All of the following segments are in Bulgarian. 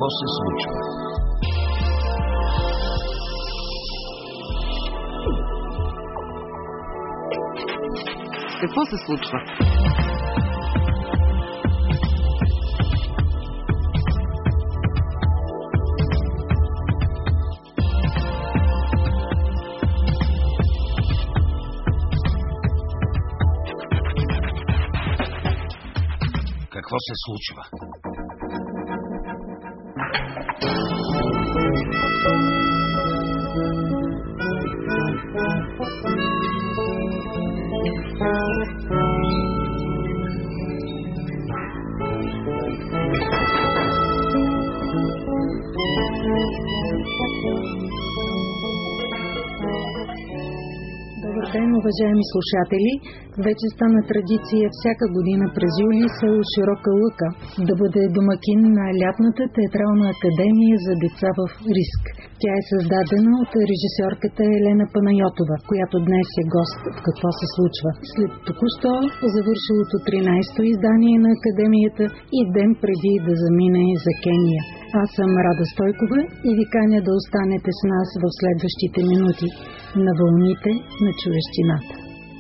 Какво се случва? Какво се случва? Какво се случва? Добър ден, уважаеми слушатели! Вече стана традиция всяка година през юли село Широка лъка да бъде домакин на лятната театрална академия за деца в риск. Тя е създадена от режисьорката Елена Панайотова, която днес е гост в Какво се случва. След току-що завършилото 13-то издание на академията и ден преди да замине за Кения. Аз съм Рада Стойкова и ви каня да останете с нас в следващите минути на вълните на човещината.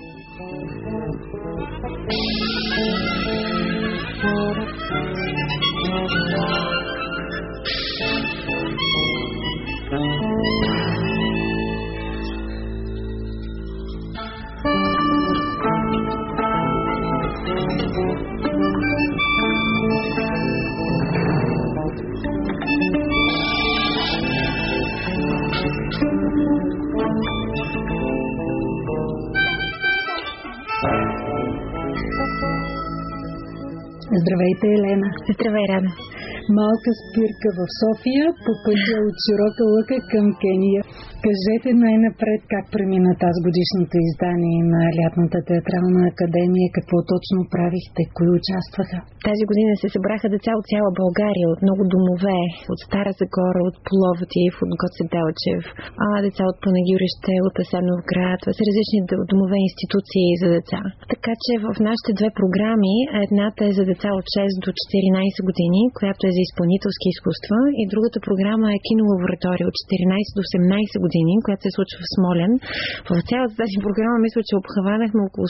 Здравейте, Елена! Здравей, Рада! Малка спирка в София по пътя от Широка лъка към Кения. Кажете най-напред как премина тази годишното издание на Лятната театрална академия, какво точно правихте, кои участваха? Тази година се събраха деца от цяла България, от много домове, от Стара Загора, от Пловдив, от Гоце Делчев, деца от Панагюрище, от Асеновград, това са различни домове и институции за деца. Така че в нашите две програми, едната е за деца от 6 до 14 години, която е за изпълнителски изкуства, и другата програма е кинолаборатория от 14 до 18 години, която се случва в Смолян. В цялата тази програма мисля, че обхванахме около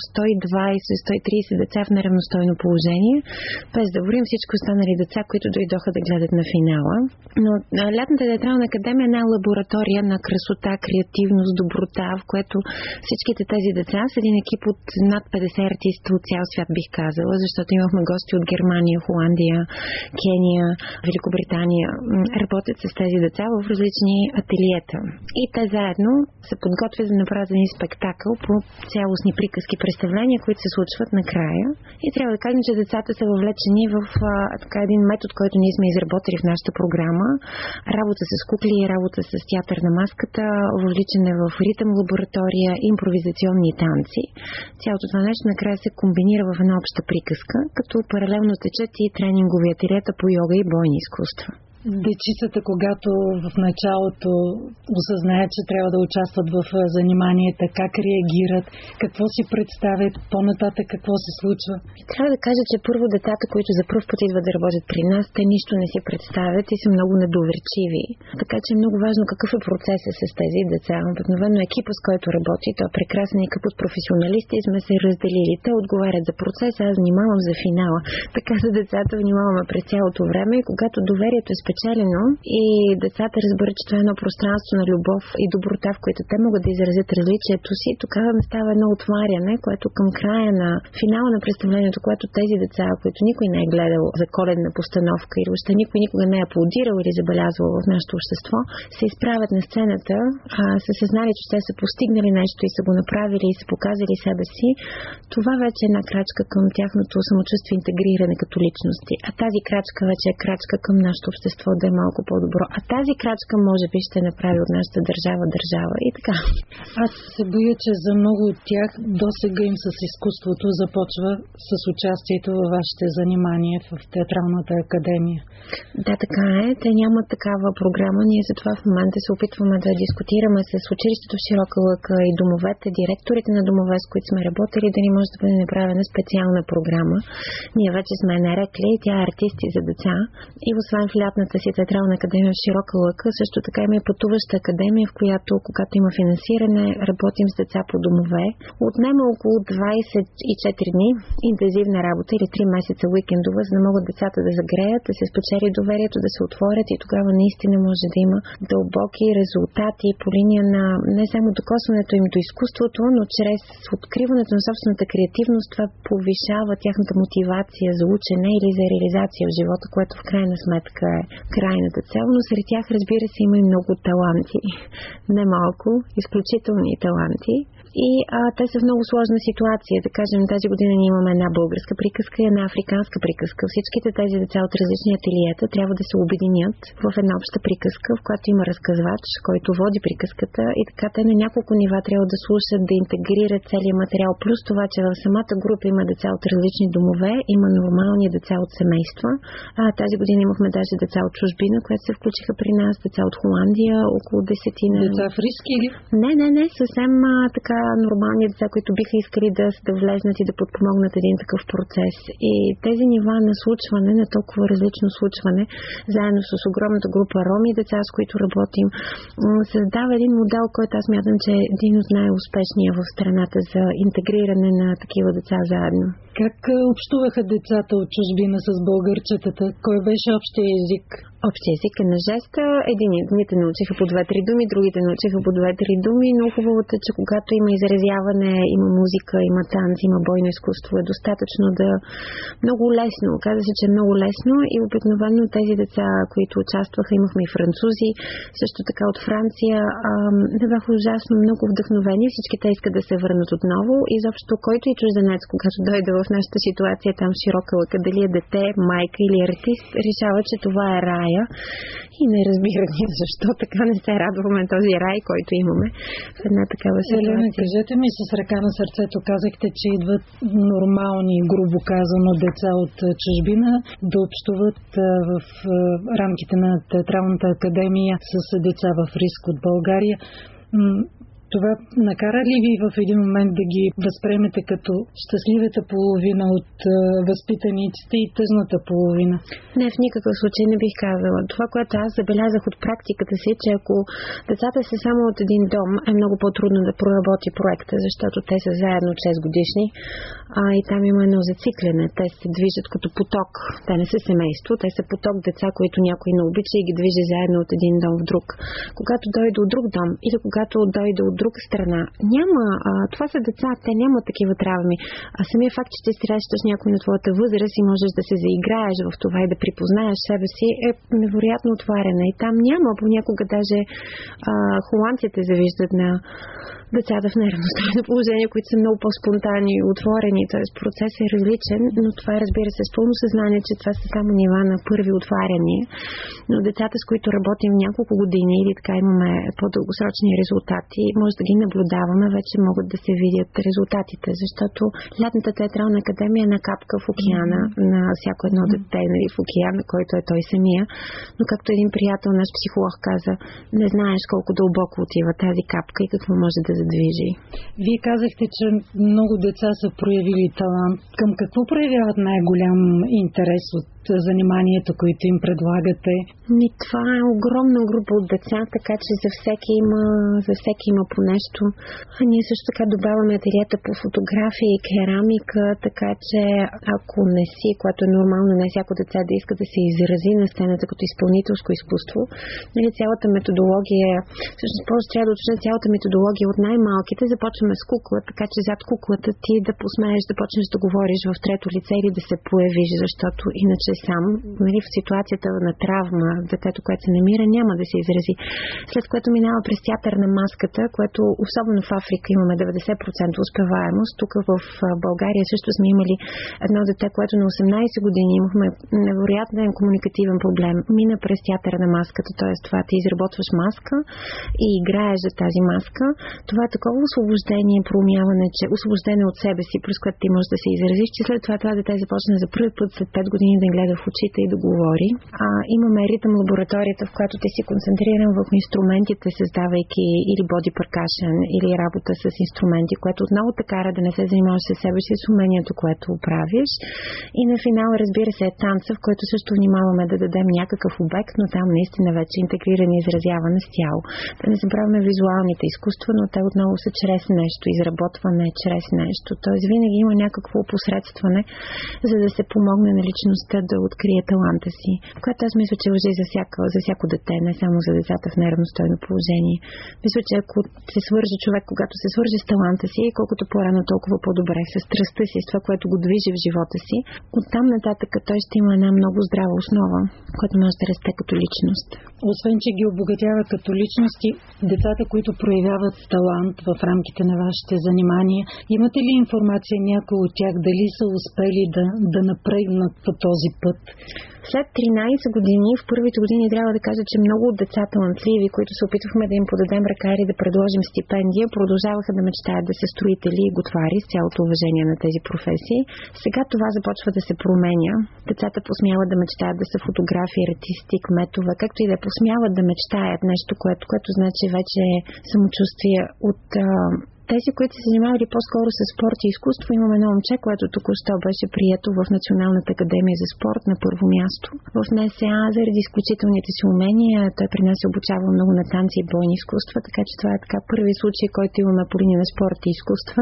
120-130 деца в неравностойно положение, без да говорим всички останали деца, които дойдоха да гледат на финала. Но Лятната театрална академия е една лаборатория на красота, креативност, доброта, в което всичките тези деца са един екип от над 50 артисти от цял свят, бих казала, защото имахме гости от Германия, Холандия, Кения, Великобритания. Работят с тези деца в различни ателиета. И те заедно се подготвят да направят един спектакъл по цялостни приказки, представления, които се случват накрая. И трябва да кажем, че децата са въвлечени в един метод, който ние сме изработили в нашата програма. Работа с кукли, работа с театър на маската, въвличане в ритъм лаборатория, импровизационни танци. Цялото това нещо накрая се комбинира в една обща приказка, като паралелно течат и тренингови ателиета по йога и бойни изкуства. Дечицата, когато в началото осъзнаят, че трябва да участват в заниманията, как реагират, какво си представят, по-нататък какво се случва? Трябва да кажа, че първо децата, които за пръв път идват да работят при нас, те нищо не си представят и са много недоверчиви. Така че е много важно какъв е процесът с тези деца. Обикновено екипа, с който работи, той е прекрасен екип от професионалисти и сме се разделили. Те отговарят за процеса, аз внимавам за финала. Така за децата внимаваме през цялото време и когато доверието е спечелено и децата разберат, че това е едно пространство на любов и доброта, в което те могат да изразят различието си, тогава става едно отваряне, което към края на финала на представлението, което тези деца, които никой не е гледал за коледна постановка или още никой никога не е аплодирал или забелязвал в нашето общество, се изправят на сцената, са съзнали, че те са постигнали нещо и са го направили и са показали себе си. Това вече е една крачка към тяхното самочувствие, интегриране като личности. А тази крачка вече е крачка към нашето общество да е малко по-добро. А тази крачка може би ще направи от нашата държава и така. Аз се боя, че за много от тях досега им с изкуството започва с участието във вашите занимания в Театралната академия. Да, така е. Те нямат такава програма. Ние затова в момента се опитваме да дискутираме с училището в Широка лъка и домовете, директорите на домове, с които сме работили, да ни може да бъде направена специална програма. Ние вече сме нарекли, тя е артисти за деца. И освен в Лятната собствената си театрална академия в Широка лъка. Също така има и пътуваща академия, в която, когато има финансиране, работим с деца по домове. Отнема около 24 дни интензивна работа или 3 месеца уикендова, за да могат децата да загреят, да се спечели доверието, да се отворят и тогава наистина може да има дълбоки резултати по линия на не само докосването им до изкуството, но чрез откриването на собствената креативност това повишава тяхната мотивация за учене или за реализация в живота, което в крайна сметка е крайната цел, но сред тях, разбира се, има и много таланти. Немалко, изключителни таланти. И те са в много сложна ситуация. Да кажем, тази година ние имаме една българска приказка и една африканска приказка. Всичките тези деца от различни ателиета трябва да се обединят в една обща приказка, в която има разказвач, който води приказката и така те на няколко нива трябва да слушат, да интегрират целият материал. Плюс това, че в самата група има деца от различни домове, има нормални деца от семейства. Тази година имахме даже деца от чужбина, които се включиха при нас, деца от Холандия, около 10. Деца в риск или? Не, съвсем така нормални деца, които биха искали да влезнат и да подпомогнат един такъв процес. И тези нива на случване, на толкова различно случване, заедно с огромната група роми деца, с които работим, създава един модел, който аз мятам, че е един от най-успешния в страната за интегриране на такива деца заедно. Как общуваха децата от чужбина с българчетата? Кой беше общия език? Общия език е на жеста. Едните научиха по 2-3 думи, другите научиха по 2-3 думи, но хубавото е, че когато има изразяване, има музика, има танц, има бойно изкуство, е достатъчно да много лесно. Оказа се, че е много лесно и обикновено тези деца, които участваха, имахме и французи, също така от Франция, да бяха ужасно много вдъхновени. Всички те искат да се върнат отново и изобщо който и чужденец, когато дойде в нашата ситуация там в Широка лъка, дали е дете, майка или артист, решава, че това е рая и не разбира защо така не се радваме този рай, който имаме в една такава ситуация. Елена, кажете ми, с ръка на сърцето казахте, че идват нормални, грубо казано, деца от чужбина да общуват в рамките на Театралната академия с деца в риск от България. Това накара ли ви в един момент да ги възприемете като щастливата половина от възпитаниците и тъжната половина? Не, в никакъв случай не бих казала. Това, което аз забелязах от практиката си, че ако децата са само от един дом, е много по-трудно да проработи проекта, защото те са заедно 6 годишни и там има едно зацикляне. Те се движат като поток. Те не са семейство, те са поток деца, които някой не обича и ги движи заедно от един дом в друг. Когато дойде от друг дом или когато дойде от друга страна, няма. Това са деца, те нямат такива травми. Самия факт, че ти срещаш някой на твоята възраст и можеш да се заиграеш в това и да припознаеш себе си, е невероятно отваряне. И там няма. Понякога даже холандците завиждат на децата в неравностойно положение, които са много по-спонтанни и отворени. Т.е. процесът е различен, но това разбира се с пълно съзнание, че това са само нива на първи отваряния. Но децата, с които работим няколко години или така имаме по-дългосрочни резултати, може да ги наблюдаваме, вече могат да се видят резултатите, защото лятната театрална академия е една капка в океана на всяко едно дете, нали, в океана, който е той самия. Но както един приятел, наш психолог каза, не знаеш колко дълбоко отива тази капка и какво може да задвижи. Вие казахте, че много деца са проявили талант. Към какво проявяват най-голям интерес от заниманието, които им предлагате? Това е огромна група от деца, така че за всеки има по нещо. Ние също така добавяме ателиета по фотография и керамика, така че ако не си, което е нормално, не всяко деца да иска да се изрази на сцената като изпълнителско изкуство, нали, цялата методология, всъщност просто трябва да уточня цялата методология от най-малките, започваме с кукла, така че зад куклата ти да посмееш да почнеш да говориш в трето лице или да се появиш, защото иначе сам, нали, в ситуацията на травма, детето, което се намира, няма да се изрази. След което минава през театър на маската, което особено в Африка имаме 90% успеваемост. Тук в България също сме имали едно дете, което на 18 години имахме невероятен комуникативен проблем. Мина през театъра на маската, т.е. това ти изработваш маска и играеш за тази маска. Това е такова освобождение, промяване, че освобождение от себе си, през което ти можеш да се изразиш, че след това да те започне за първи път след 5 години да гледа в очите и да говори. Имаме ритъм лабораторията, в която те си концентрирам върху инструментите, създавайки или боди перкашън или работа с инструменти, което отново те кара да не се занимаваш с себе си, с умението, което правиш. И на финал, разбира се, е танца, в който също внимаваме да дадем някакъв обект, но там наистина вече интегриране и изразяване с тяло. Да не забравяме визуалните изкуства, но те отново са чрез нещо, изработване чрез нещо. Тоест винаги има някакво опосредстване, за да се помогне на личността да открие таланта си, което аз мисля, че важи за всяко дете, не само за децата в неравностойно положение. Мисля, че ако се свърже човек, когато се свърже с таланта си, колкото по-рано, толкова по-добре, с страстта си, с това, което го движи в живота си, оттам нататък той ще има една много здрава основа, която може да расте като личност. Освен, че ги обогатява като личности, децата, които проявяват талант в рамките на вашите занимания, имате ли информация някои от тях, дали са успели да напрегнат по този път? След 13 години, в първите години трябва да кажа, че много от деца талантливи, които се опитвахме да им подадем ръка или да предложим стипендия, продължаваха да мечтаят да са строители и готвари, с цялото уважение на тези професии. Сега това започва да се променя. Децата посмяват да мечтаят да са фотографи, артисти, кметове, както и да посмяват да мечтаят нещо, което значи вече е самочувствие от тези, които се занимавали по-скоро с спорт и изкуство. Имаме едно момче, което току-що беше прието в Националната академия за спорт на първо място. В НСА заради изключителните си умения. Той при нас се обучава много на танци и бойни изкуства, така че това е така първи случай, който имаме по линия на спорт и изкуства,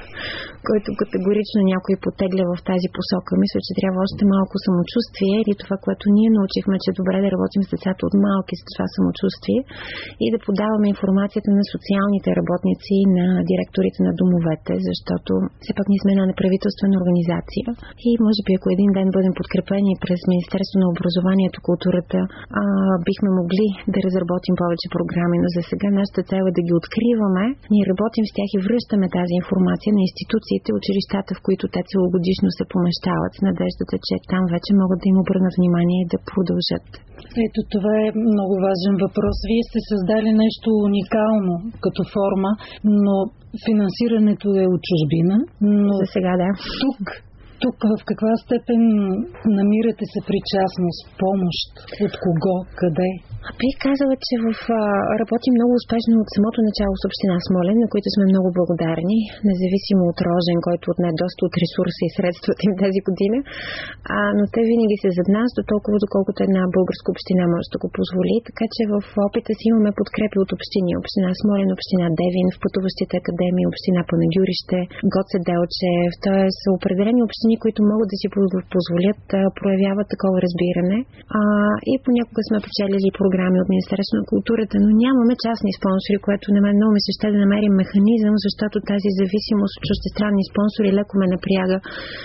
който категорично някой потегля в тази посока. Мисля, че трябва още малко самочувствие или това, което ние научихме, че е добре да работим с децата от малки с това самочувствие и да подаваме информацията на социалните работници, на директорите на домовете, защото все пак ние сме една неправителствена организация и може би ако един ден бъдем подкрепени през Министерство на образованието, културата, бихме могли да разработим повече програми, но за сега нашата цел е да ги откриваме. Ние работим с тях и връщаме тази информация на институциите, училищата, в които те целогодишно се помещават, с надеждата, че там вече могат да им обърнат внимание и да продължат. Ето, това е много важен въпрос. Вие сте създали нещо уникално като форма, но финансирането е от чужбина. Но за сега, да. Тук в каква степен намирате се причастност, помощ? От кого? Къде? Бих казала, че работим много успешно от самото начало с община Смолян, на които сме много благодарни, независимо от Рожен, който отне доста от ресурса и средствата им тази година. Но те винаги са зад нас, дотолкова доколкото една българска община може да го позволи. Така че в опита си имаме подкрепи от общини. Община Смолян, община Девин, в пътуващите академии, община Панагюрище, Гоце Делчев. Т.е. са определени общини, които могат да си позволят да проявяват такова разбиране. И понякога сме печелили програми от Министерство на културата, но нямаме частни спонсори, което на мен много ми се ще да намерим механизъм, защото тази зависимост от чуждестранни спонсори леко ме напряга,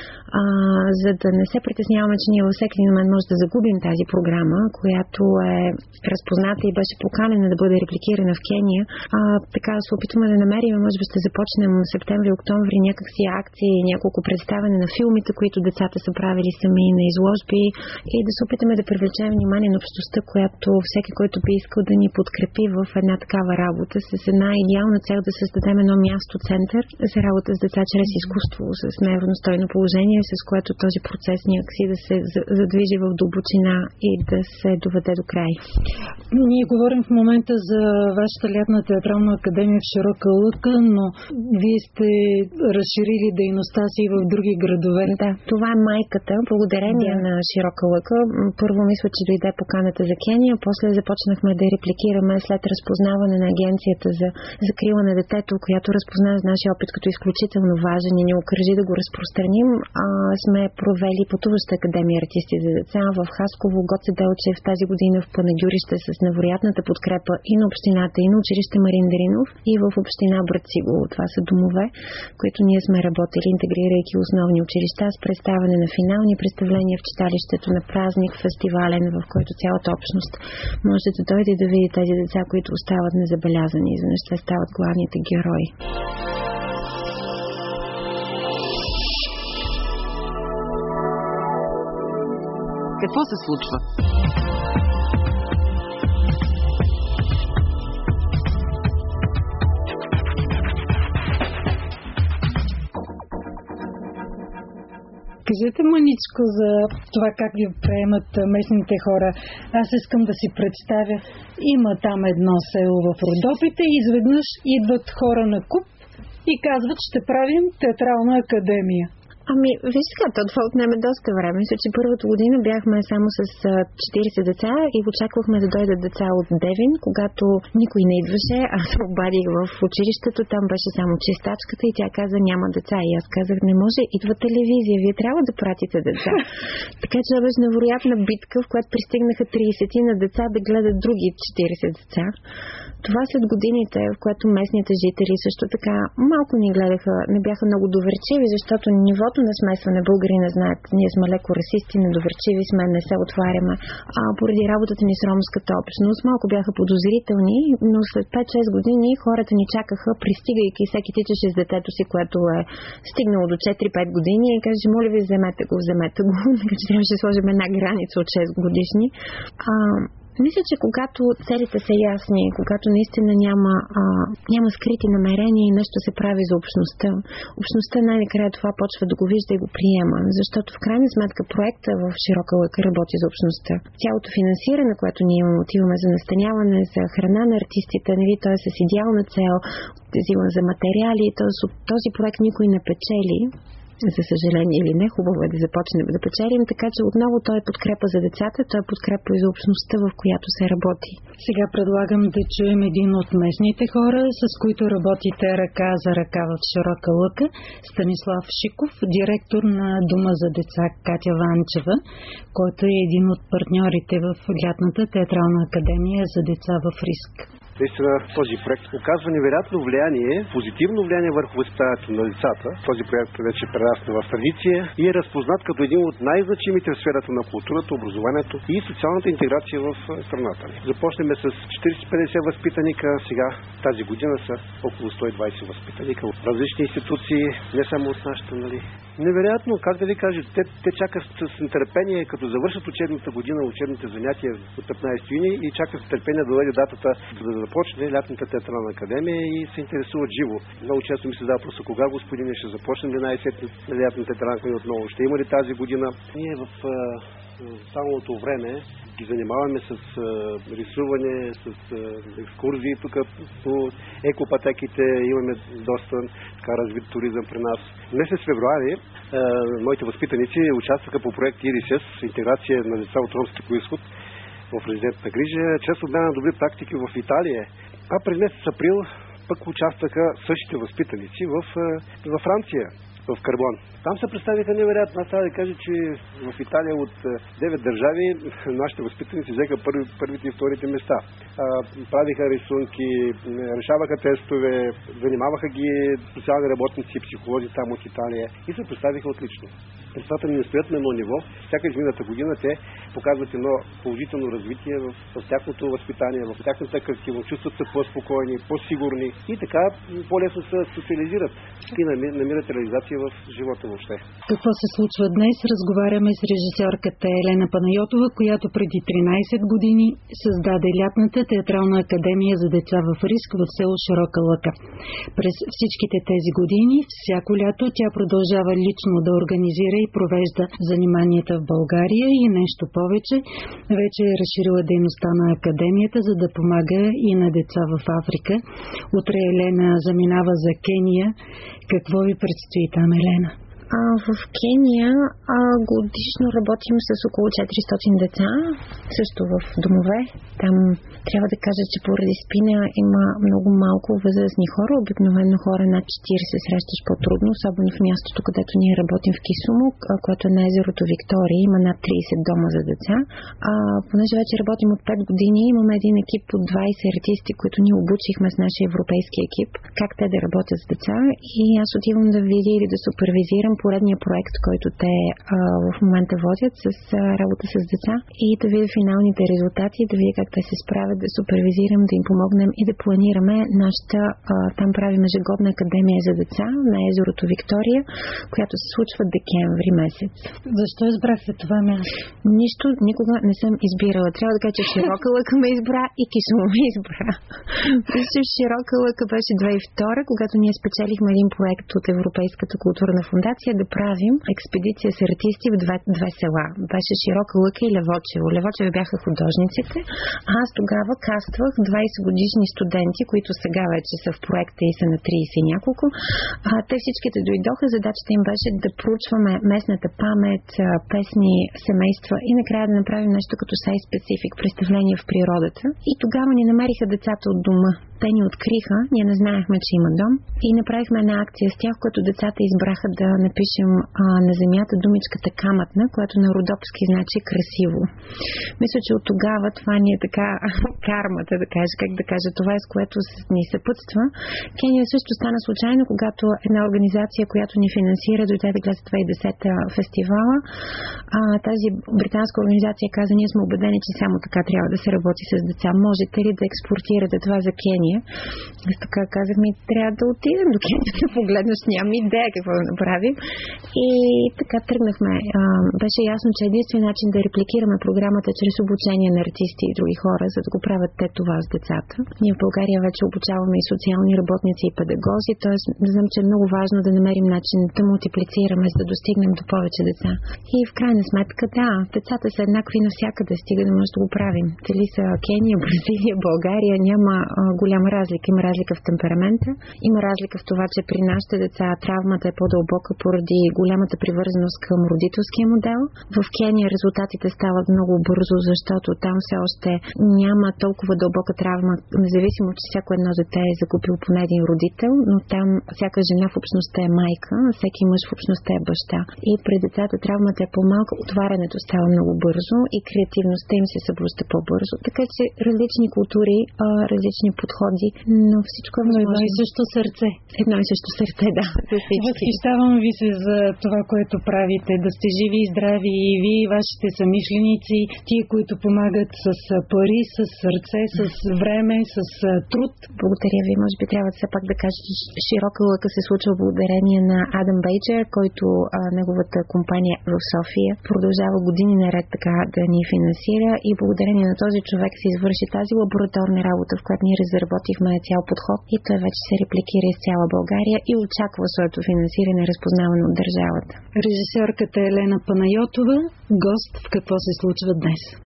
за да не се притесняваме, че ние във всеки един момент може да загубим тази програма, която е разпозната и беше поканена да бъде репликирана в Кения. Така да се опитваме да намерим, може би ще започнем в септември-октомври някакси акции, няколко представяне на филмите, които децата са правили сами, на изложби и да се опитаме да привлечем внимание на общността, която всеки, който би искал да ни подкрепи в една такава работа, с една идеална цел да създадем едно място, център за работа с деца чрез изкуство, с неравностойно положение, с което този процес някакси да се задвижи в дълбочина и да се доведе до край. Ние говорим в момента за вашата лятна театрална академия в Широка лъка, но вие сте разширили дейността си в други градове. Да, това е майката, благодарение на Широка лъка. Първо мисля, че дойде поканата за Кения, после започнахме да репликираме след разпознаване на агенцията за закрила на детето, която разпозна нашия опит като изключително важен и ни окръжи да го разпространим. Сме провели пътуваща академия артисти за деца в Хасково, Гоце Делчев, тази година в Панагюрище с невероятната подкрепа и на общината, и на училище Марин Дринов, и в община Брацигово. Това са домове, които ние сме работили, интегрирайки основни училища с представяне на финални представления в читалището, на празник фестивален, в който цялата общност може да дойде да види тези деца, които остават незабелязани. Изведнъж те стават главните герои. Какво се случва? Разкажете маничко за това как ви приемат местните хора. Аз искам да си представя, има там едно село в Родопите и изведнъж идват хора на куп и казват, ще правим театрална академия. Ами, виж сега, това отнеме доста време. Мисля, че първата година бяхме само с 40 деца и очаквахме да дойдат деца от Девин, когато никой не идваше. Аз се обадих в училището, там беше само чистачката и тя каза, няма деца. И аз казах, не може, идва телевизия, вие трябва да пратите деца. Така че беше невероятна битка, в която пристигнаха 30 на деца да гледат други 40 деца. Това след годините, в което местните жители също така малко ни гледаха, не бяха много доверчиви, защото нивото на смесване българи не знаят. Ние сме леко расисти, недоверчиви сме, не се отваряме. Поради работата ни с ромската общност малко бяха подозрителни, но след 5-6 години хората ни чакаха, пристигайки, всеки тичаше с детето си, което е стигнало до 4-5 години и каже, моля ви, вземете го. Така че трябваше да сложим една граница от 6 годишни. Мисля, че когато целите са ясни, когато наистина няма скрити намерения и нещо се прави за общността най-накрая това почва да го вижда и го приема, защото в крайна сметка проекта в Широка лъка работи за общността. Цялото финансиране, което ние отиваме за настаняване, за храна на артистите, нали, т.е. с идеална цел, за материали, т.е. от този проект никой не печели. За съжаление или не, хубаво е да започнем да печелим, така че отново той е подкрепа за децата, той е подкрепа и за общността, в която се работи. Сега предлагам да чуем един от местните хора, с които работите ръка за ръка в Широка лъка, Станислав Шиков, директор на Дома за деца Катя Ванчева, който е един от партньорите в лятната театрална академия за деца в риск. Наистина този проект оказва невероятно влияние, позитивно влияние върху възпитанието на децата. Този проект вече прерасна в традиция и е разпознат като един от най-значимите в сферата на културата, образованието и социалната интеграция в страната. Започнем с 40-50 възпитаника, сега тази година са около 120 възпитаника от различни институции, не само от нашата, нали. Невероятно, как да ви кажа, те чакат с нетърпение, като завършат учебната година, учебните занятия от 15 юни и чакат с нетърпение да дойде датата, за да започне лятната театрална академия и се интересуват живо. Много често ми се задава просто кога, господине, ще започнем ли най-сетне лятната театрална академия отново? Ще има ли тази година? Ние в самото време ги занимаваме с рисуване, с екскурзии тук по екопатеките, имаме доста така развит туризъм при нас. Месец февруари моите възпитаници участваха по проект ИРИСЕС, интеграция на деца от ромски произход в резидентна грижа, чрез обмяна на добри практики в Италия. А през месец април пък участваха същите възпитаници в Франция, в Карбон. Там се представиха невероятно. Аз трябва да кажа, че в Италия от 9 държави нашите възпитаници взеха първите и вторите места. Правиха рисунки, решаваха тестове, занимаваха ги социални работници и психолози там от Италия и се представиха отлично. Децата ни не стоят на едно ниво. Всяка измината година те показват едно положително развитие в тяхното възпитание, в тяхната активност, чувстват се по-спокойни, по-сигурни и така по-лесно се социализират и намират реализация в живота въобще. Какво се случва днес? Разговаряме с режисьорката Елена Панайотова, която преди 13 години създаде лятната театрална академия за деца в риск в село Широка лъка. През всичките тези години, всяко лято, тя продължава лично да организира и провежда заниманията в България и нещо повече. Вече е разширила дейността на академията, за да помага и на деца в Африка. Утре Елена заминава за Кения. Какво ви предстои там, Елена? В Кения годишно работим с около 400 деца, също в домове. Там трябва да кажа, че поради спина има много малко възрастни хора. Обикновено хора над 40 срещаш по-трудно, особено в мястото, където ние работим в Кисумо, което е на езерото Виктория. Има над 30 дома за деца. Понеже вече работим от 5 години, имаме един екип от 20 артисти, които ние обучихме с нашия европейски екип, как те да работят с деца. И аз отивам да видя или да супервизирам поредния проект, който те в момента водят с работа с деца и да видя финалните резултати, да видя как те се справят, да супервизирам, да им помогнем и да планираме нашата, там правим ежегодна академия за деца на езерото Виктория, която се случва декември месец. Защо избрахте това място? Нищо, никога не съм избирала. Трябва да кажа, че Широка лъка ме избра и Кисумо ме избра. Широка лъка беше 2002, когато ние спечелихме един проект от Европейската културна фондация решихме да правим експедиция с артисти в две села. Беше Широка лъка и Левочево. Левочево бяха художниците. Аз тогава каствах 20 годишни студенти, които сега вече са в проекта и са на 30 и няколко. Те всичките дойдоха. Задачата им беше да проучваме местната памет, песни, семейства и накрая да направим нещо като site-specific представление в природата. И тогава ни намериха децата от дома. Те ни откриха, ние не знаехме, че има дом и направихме една акция с тях, която децата избраха да напишем на земята думичката камътна, която на родопски значи красиво. Мисля, че от тогава това ни е така кармата, да кажа, това е с което ни съпътства. Кения също стана случайно, когато една организация, която ни финансира, дойде да гледа 2010 фестивала. Тази британска организация каза, ние сме убедени, че само така трябва да се работи с деца. Можете ли да експортирате това за Кения? Аз така казахме, трябва да отидем до Кения да погледнеш, нямам идея какво да направим. И така тръгнахме. Беше ясно, че единствен начин да репликираме програмата чрез обучение на артисти и други хора, за да го правят те това с децата. Ние в България вече обучаваме и социални работници и педагози, т.е. знам, че е много важно да намерим начин да мултиплицираме, за да достигнем до повече деца. И в крайна сметка, да, децата са еднакви навсякъде, стига да може да го правим. Дали са Кения, Бразилия, България, няма голяма разлика. Има разлика в темперамента, има разлика в това, че при нашите деца травмата е по-дълбока поради голямата привързаност към родителския модел. В Кения резултатите стават много бързо, защото там все още няма толкова дълбока травма, независимо, че всяко едно дете е закупил поне един родител, но там всяка жена в общността е майка, всеки мъж в общността е баща. И при децата травмата е по-малка, отварянето става много бързо и креативността им се събужда по-бързо. Така че различни култури, различни подходи, но всичко е възможно. Едно и също сърце. Едно и също сърце, да. Възхищавам ви се за това, което правите, да сте живи и здрави и вие, и вашите съмишленици, тия, които помагат с пари, с сърце, с време, с труд. Благодаря ви. Може би трябва все пак да кажа, че Широка лъка се случва благодарение на Адам Бейджер, който неговата компания в София продължава години наред така да ни финансира и благодарение на този човек се извърши тази лабораторна работа, в която ние разработихме цял подход и той вече се репликира из цяла България и очаква своето финансиране разпознаване от държавата. Режисьорката Елена Панайотова, гост в Какво се случва днес.